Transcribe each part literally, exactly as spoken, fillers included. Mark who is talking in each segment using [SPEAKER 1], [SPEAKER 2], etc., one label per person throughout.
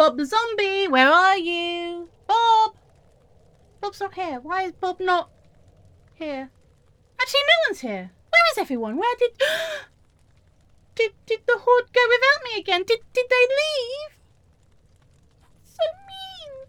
[SPEAKER 1] Bob the zombie, where are you? Bob! Bob's not here. Why is Bob not here? Actually, no one's here. Where is everyone? Where did... did did the horde go without me again? Did, did they leave? So mean.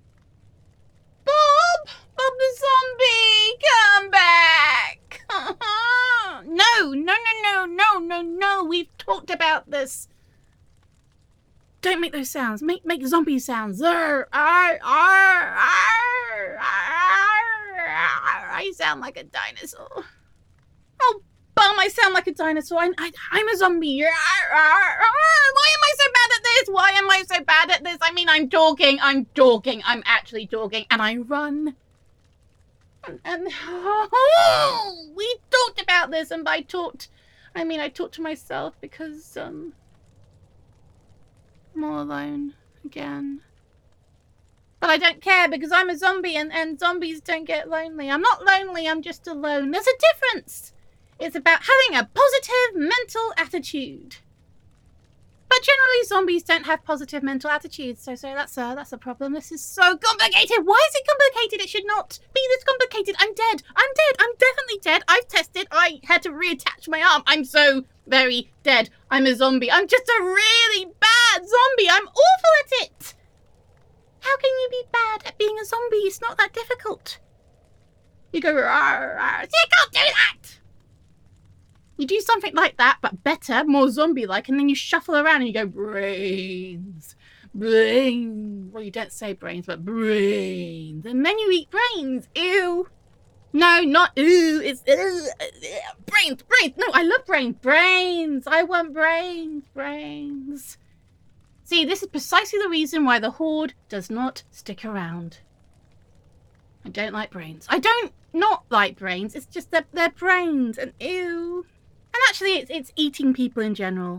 [SPEAKER 1] Bob! Bob the zombie! Come back! No, no, no, no, no, no, no. We've talked about this. Don't make those sounds. Make make zombie sounds. Arr, arr, arr, arr, arr. I sound like a dinosaur. Oh, bum! I sound like a dinosaur. I, I, I'm a zombie. Arr, arr, arr. Why am I so bad at this? Why am I so bad at this? I mean, I'm talking. I'm talking. I'm actually talking, and I run. And, and oh, we talked about this, and by talked, I mean I talked to myself because um. I'm all alone again. But I don't care because I'm a zombie and, and zombies don't get lonely. I'm not lonely, I'm just alone. There's a difference. It's about having a positive mental attitude. But generally zombies don't have positive mental attitudes, so so that's a, that's a problem. This is so complicated. Why is it complicated? It should not be this complicated. I'm dead. I'm dead. I'm definitely dead. I've tested. I had to reattach my arm. I'm so very dead. I'm a zombie. I'm just a really bad zombie. I'm awful at it. How can you be bad at being a zombie? It's not that difficult. You go, rawr, rawr. You can't do that. You do something like that, but better, more zombie-like, and then you shuffle around and you go, brains, brains. Well, you don't say brains, but brains. And then you eat brains. Ew. No, not ew. It's ew. Brains, brains. No, I love brains. Brains. I want brains, brains. See, this is precisely the reason why the horde does not stick around. I don't like brains. I don't not like brains. It's just that they're brains and ew. And actually, it's, it's eating people in general.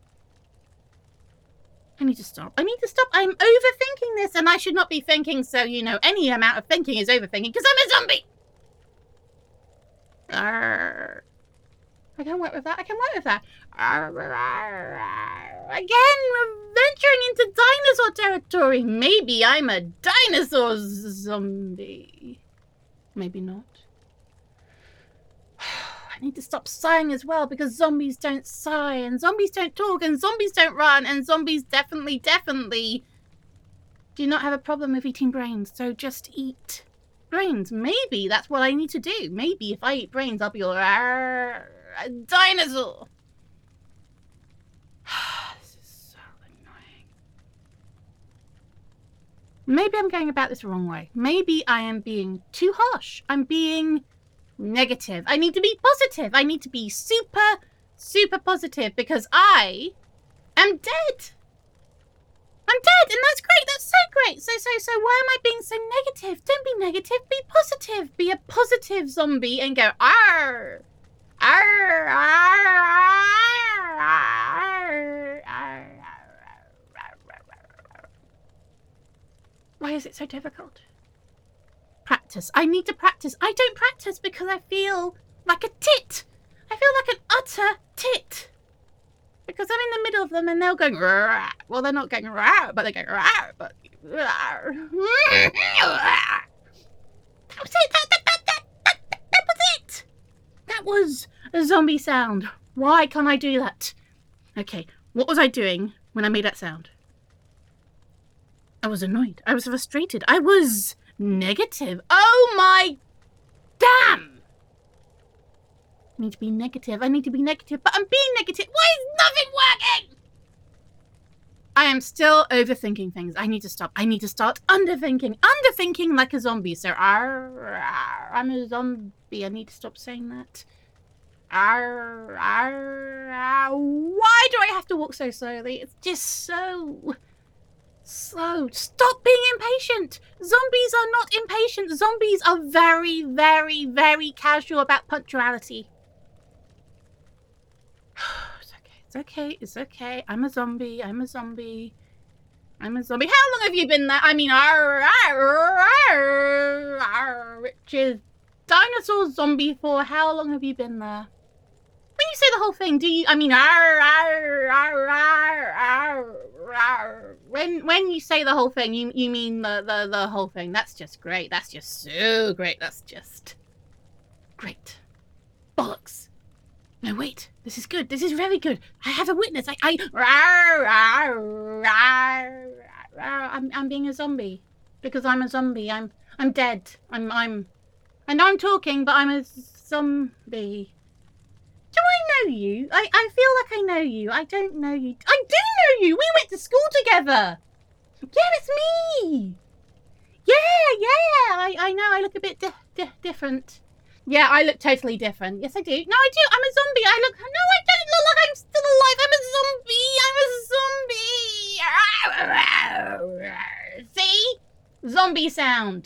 [SPEAKER 1] I need to stop. I need to stop. I'm overthinking this, and I should not be thinking, so, you know, any amount of thinking is overthinking, because I'm a zombie! Arrgh. I can work with that. I can work with that. Arrgh, arrgh, arrgh. Again, we're venturing into dinosaur territory. Maybe I'm a dinosaur zombie. Maybe not. I need to stop sighing as well, because zombies don't sigh, and zombies don't talk, and zombies don't run, and zombies definitely, definitely do not have a problem with eating brains, so just eat brains. Maybe that's what I need to do. Maybe if I eat brains, I'll be a dinosaur. This is so annoying. Maybe I'm going about this the wrong way. Maybe I am being too harsh. I'm being negative. I need to be positive. I need to be super, super positive because I am dead. I'm dead, and that's great. That's so great. So, so, so why am I being so negative? Don't be negative. Be positive. Be a positive zombie and go, arr, arr, arr, arr, arr, arr, arr. Why is it so difficult? Practice. I need to practice. I don't practice because I feel like a tit. I feel like an utter tit. Because I'm in the middle of them and they're going, rah. Well, they're not going, rah, but they're going, rah, but, rah. That was it. That, that, that, that, that, that was it. That was a zombie sound. Why can't I do that? Okay, what was I doing when I made that sound? I was annoyed. I was frustrated. I was negative. Oh my damn. I need to be negative. I need to be negative, but I'm being negative. Why is nothing working? I am still overthinking things. I need to stop. I need to start underthinking. Underthinking like a zombie. So, arr, arr, I'm a zombie. I need to stop saying that. Arr, arr, arr. Why do I have to walk so slowly? It's just so slow. Stop being impatient. Zombies are not impatient. Zombies are very, very, very casual about punctuality. It's okay. It's okay. It's okay. I'm a zombie. I'm a zombie. I'm a zombie. How long have you been there? I mean, arr, arr, arr, arr, Richard. Dinosaur zombie for how long have you been there? When you say the whole thing, do you? I mean, arr, arr, arr, arr, arr, arr. when when you say the whole thing, you you mean the, the the whole thing. That's just great. That's just so great. That's just great. Bollocks. No, wait. This is good. This is very good. I have a witness. I I arr, arr, arr, arr. I'm I'm being a zombie because I'm a zombie. I'm I'm dead. I'm I'm. I know I'm talking, but I'm a zombie. Do I know you? I, I feel like I know you. I don't know you. I do know you! We went to school together! Yeah, it's me! Yeah, yeah! I, I know, I look a bit di di different. Yeah, I look totally different. Yes, I do. No, I do. I'm a zombie. I look... No, I don't look like I'm still alive. I'm a zombie. I'm a zombie. See? Zombie sound.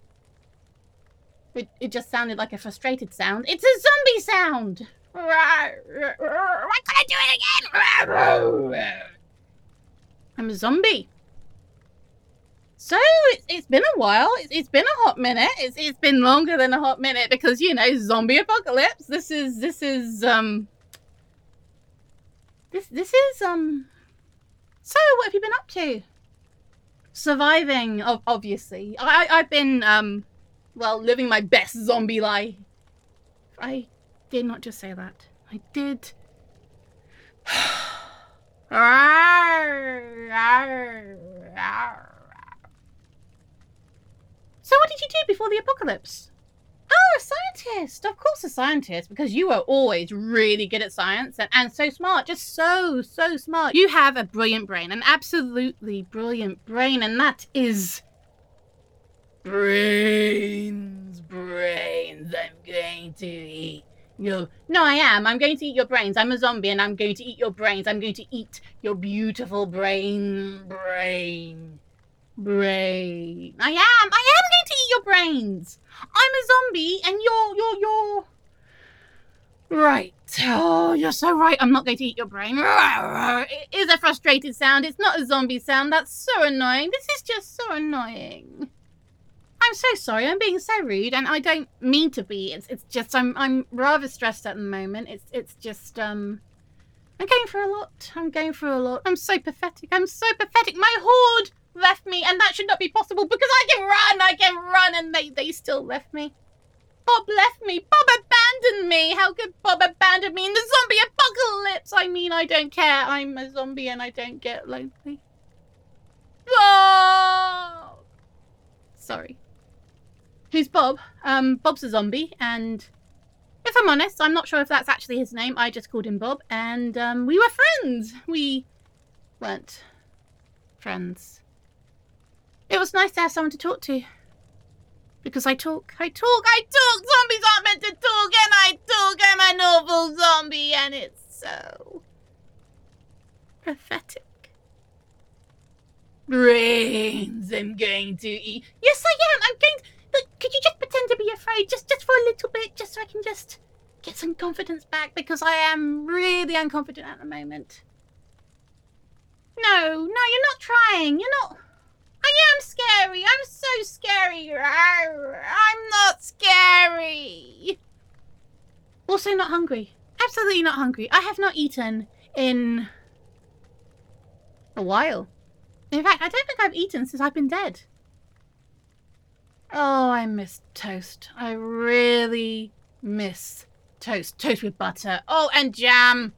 [SPEAKER 1] It, it just sounded like a frustrated sound. It's a zombie sound! Why can't I do it again? I'm a zombie. So, it's, it's been a while. It's, it's been a hot minute. It's, it's been longer than a hot minute because, you know, zombie apocalypse. This is, this is, um... This, this is, um... So, what have you been up to? Surviving, obviously. I, I've been, um... well, living my best zombie life. I did not just say that. I did. So what did you do before the apocalypse? Oh, a scientist. Of course a scientist, because you are always really good at science and, and so smart. Just so, so smart. You have a brilliant brain, an absolutely brilliant brain, and that is... Brains, brains, I'm going to eat your... No, I am. I'm going to eat your brains. I'm a zombie and I'm going to eat your brains. I'm going to eat your beautiful brain, brain, brain. I am. I am going to eat your brains. I'm a zombie and you're, you're, you're... Right. Oh, you're so right. I'm not going to eat your brain. It is a frustrated sound. It's not a zombie sound. That's so annoying. This is just so annoying. I'm so sorry. I'm being so rude, and I don't mean to be. It's it's just I'm I'm rather stressed at the moment. It's it's just um I'm going through a lot. I'm going through a lot. I'm so pathetic. I'm so pathetic. My horde left me, and that should not be possible because I can run. I can run, and they they still left me. Bob left me. Bob abandoned me. How could Bob abandon me in the zombie apocalypse? I mean, I don't care. I'm a zombie, and I don't get lonely. Oh, sorry. Who's Bob? Um, Bob's a zombie, and if I'm honest, I'm not sure if that's actually his name. I just called him Bob, and um, we were friends. We weren't friends. It was nice to have someone to talk to. Because I talk, I talk, I talk! Zombies aren't meant to talk, and I talk! I'm an awful zombie, and it's so pathetic. Brains I'm going to eat. Yes, I am! I'm going to... Look, could you just pretend to be afraid, just just for a little bit, just so I can just get some confidence back, because I am really unconfident at the moment. No, no, you're not trying. You're not... I am scary. I'm so scary. I'm not scary. Also not hungry. Absolutely not hungry. I have not eaten in a while. In fact, I don't think I've eaten since I've been dead. Oh, I miss toast. I really miss toast. Toast with butter. Oh, and jam.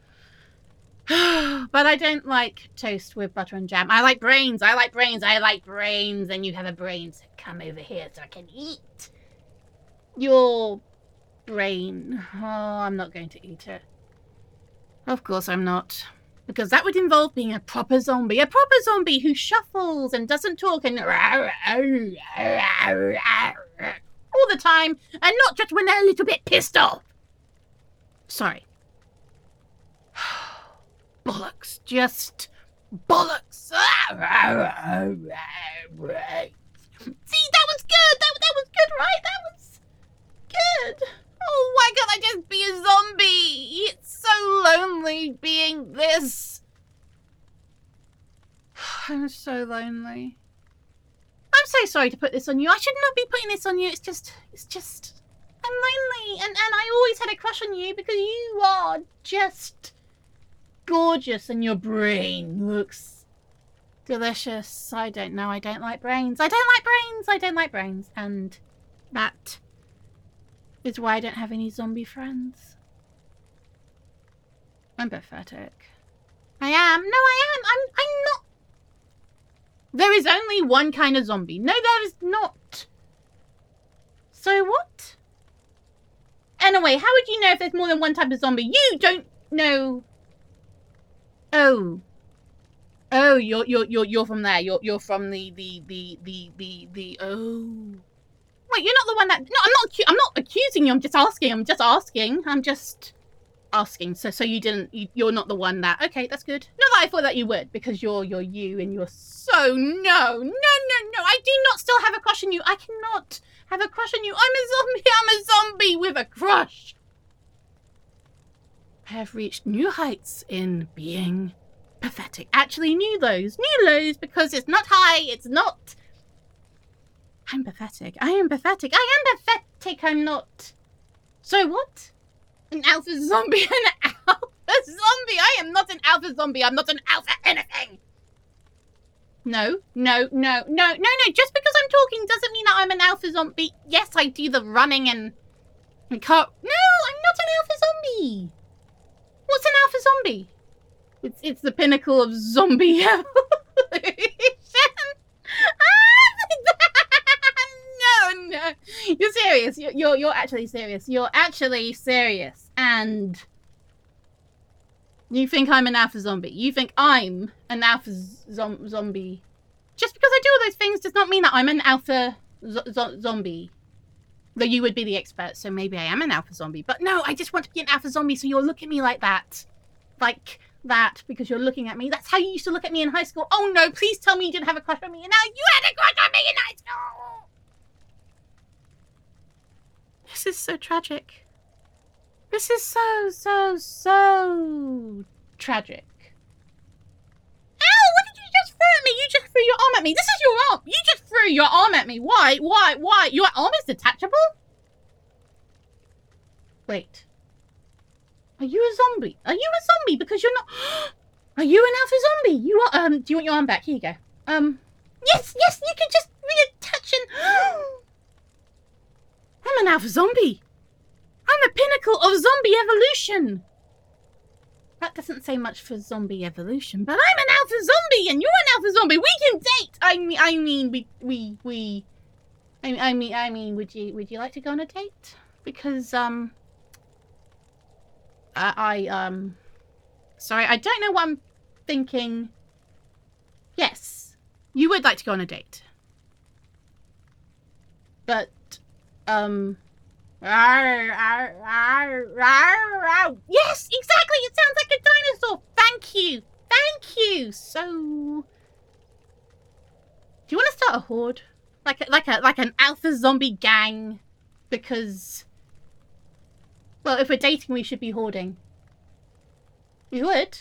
[SPEAKER 1] But I don't like toast with butter and jam. I like brains. I like brains. I like brains. And you have a brain, so come over here so I can eat your brain. Oh, I'm not going to eat it. Of course I'm not. Because that would involve being a proper zombie. A proper zombie who shuffles and doesn't talk and... all the time. And not just when they're a little bit pissed off. Sorry. Bollocks. Just bollocks. See, that was good. That, that was good, right? That was good. Oh, why can't I just be a zombie? It's so lonely being this. I'm so lonely. I'm so sorry to put this on you. I should not be putting this on you. It's just, it's just, I'm lonely, and, and I always had a crush on you because you are just gorgeous and your brain looks delicious. I don't know, I don't like brains. I don't like brains, I don't like brains. And that is why I don't have any zombie friends. I'm pathetic. I am. No, I am. I'm, I'm not. There is only one kind of zombie. No, there is not. So what? Anyway, how would you know if there's more than one type of zombie? You don't know. Oh. Oh, you're you're you're you're from there. You're you're from the the the the the the oh. Wait, you're not the one that. No, I'm not. I'm not accusing you. I'm just asking. I'm just asking. I'm just asking. So so you didn't. You, you're not the one that. Okay, that's good. Not that I thought that you would, because you're you're you and you're so no no no no. I do not still have a crush on you. I cannot have a crush on you. I'm a zombie. I'm a zombie with a crush. I have reached new heights in being pathetic. Actually, new lows. New lows because it's not high. It's not. I'm pathetic. I am pathetic. I am pathetic. I'm not. So what? An alpha zombie. An alpha zombie. I am not an alpha zombie. I'm not an alpha anything. No, no, no, no, no, no. Just because I'm talking doesn't mean that I'm an alpha zombie. Yes, I do the running and... and can't... No, I'm not an alpha zombie. What's an alpha zombie? It's, it's the pinnacle of zombie evolution. No, no. You're serious. You're, you're, you're actually serious. You're actually serious. And... you think I'm an alpha zombie. You think I'm an alpha zom zombie. Just because I do all those things does not mean that I'm an alpha zo zo zombie. Though you would be the expert, so maybe I am an alpha zombie. But no, I just want to be an alpha zombie, so you'll look at me like that. Like that, because you're looking at me. That's how you used to look at me in high school. Oh no, please tell me you didn't have a crush on me. And now you had a crush on me in high school! This is so tragic. This is so, so, so tragic. Ow! What did you just throw at me? You just threw your arm at me. This is your arm. You just threw your arm at me. Why? Why? Why? Your arm is detachable? Wait. Are you a zombie? Are you a zombie? Because you're not... Are you an alpha zombie? You are... Um, do you want your arm back? Here you go. Um, yes, yes, you can just reattach and... I'm an alpha zombie. I'm the pinnacle of zombie evolution. That doesn't say much for zombie evolution, but I'm an alpha zombie and you're an alpha zombie. We can date. I mean, I mean, we, we, we. I, I mean, I mean, would you, would you like to go on a date? Because um, I, I um, sorry, I don't know what I'm thinking. Yes, you would like to go on a date, but um. Yes, exactly. It sounds like a dinosaur. Thank you. Thank you. So, do you want to start a horde, like a, like a like an alpha zombie gang? Because, well, if we're dating, we should be hoarding. We would.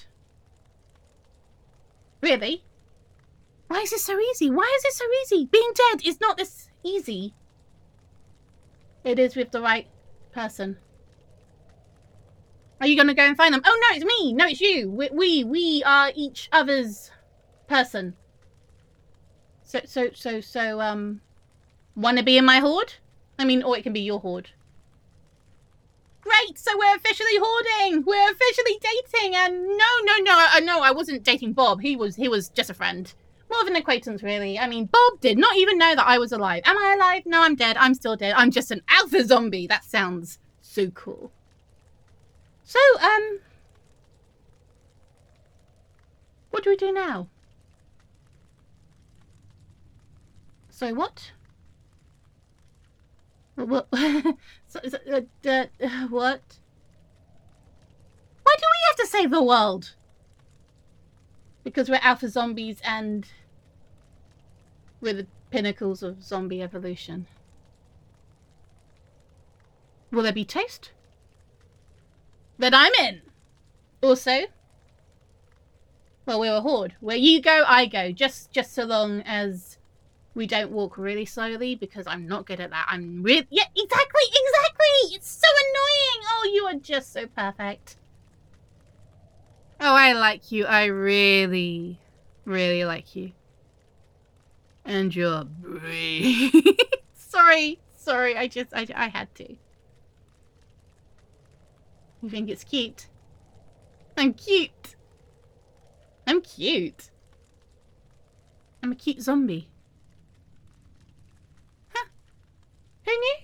[SPEAKER 1] Really? Why is this so easy? Why is it so easy? Being dead is not this easy. It is with the right person. Are you going to go and find them? Oh, no, it's me. No, it's you. We, we, we are each other's person. So, so, so, so, um, want to be in my horde? I mean, or it can be your horde. Great, so we're officially hoarding. We're officially dating. And no, no, no, I, no, I wasn't dating Bob. He was, he was just a friend. More of an acquaintance, really. I mean, Bob did not even know that I was alive. Am I alive? No, I'm dead. I'm still dead. I'm just an alpha zombie. That sounds so cool. So, um... what do we do now? So, what? What? so, so, uh, uh, what? Why do we have to save the world? Because we're alpha zombies and we're the pinnacles of zombie evolution. Will there be toast? Then I'm in. Also, well, we're a horde. Where you go, I go. Just, just so long as We don't walk really slowly because I'm not good at that. I'm really... Yeah, exactly, exactly! It's so annoying! Oh, you are just so perfect. Oh, I like you. I really, really like you. And you're brave. Sorry, sorry. I just, I, I had to. You think it's cute? I'm cute. I'm cute. I'm a cute zombie. Huh. Who knew?